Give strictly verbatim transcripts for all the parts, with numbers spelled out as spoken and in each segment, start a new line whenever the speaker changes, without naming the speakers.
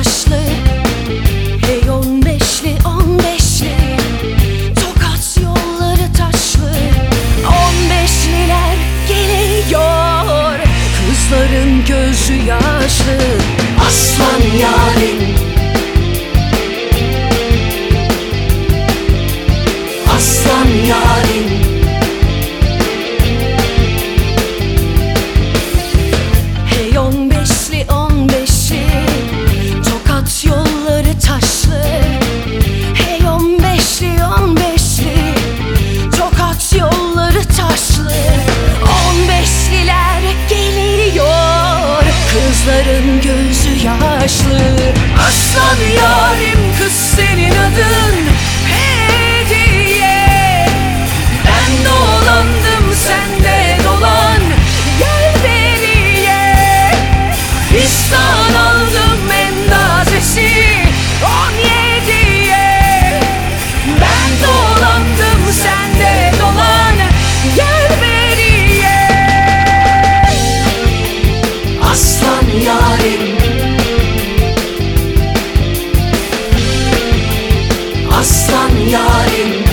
taşlı. Hey on beşli on beşli, Tokat yolları taşlı. On beşliler geliyor, kızların gözü yaşlı. Aslan yarim, aslan yarim. Hey on beşli on beşli, Tokat yolları taşlı. Hey on beşli on beşli, Tokat yolları taşlı. On beşliler geliyor, kızların gözü yaşlı. Aslan yarim, kız senin adın hediye. Ben dolandım, sen de dolan, gel beriye. Fistan aldım en tazesi on yediye. Ben dolandım, sen de dolan, gel beriye. Aslan yarim, aslan yarim.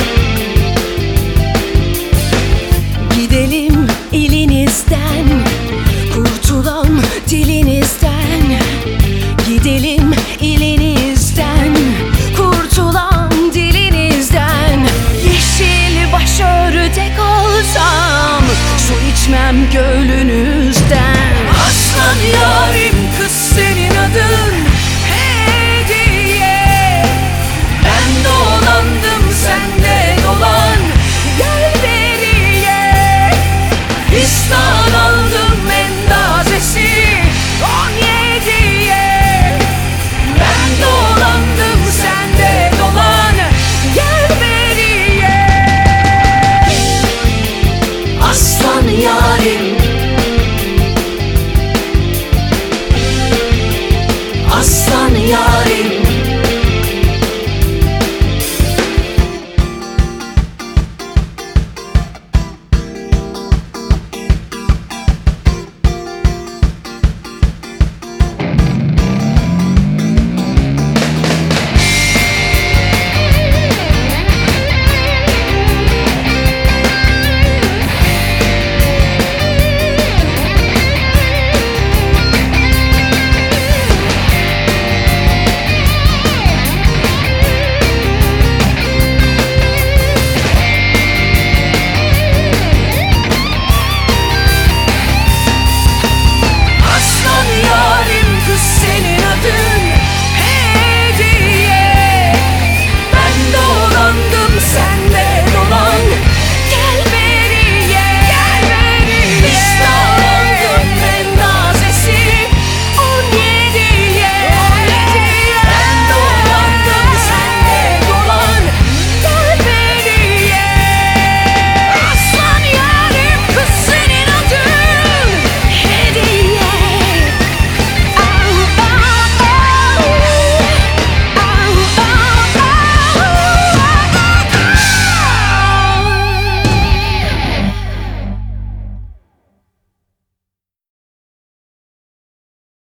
Gidelim elinizden, kurtulam dilinizden. Gidelim elinizden,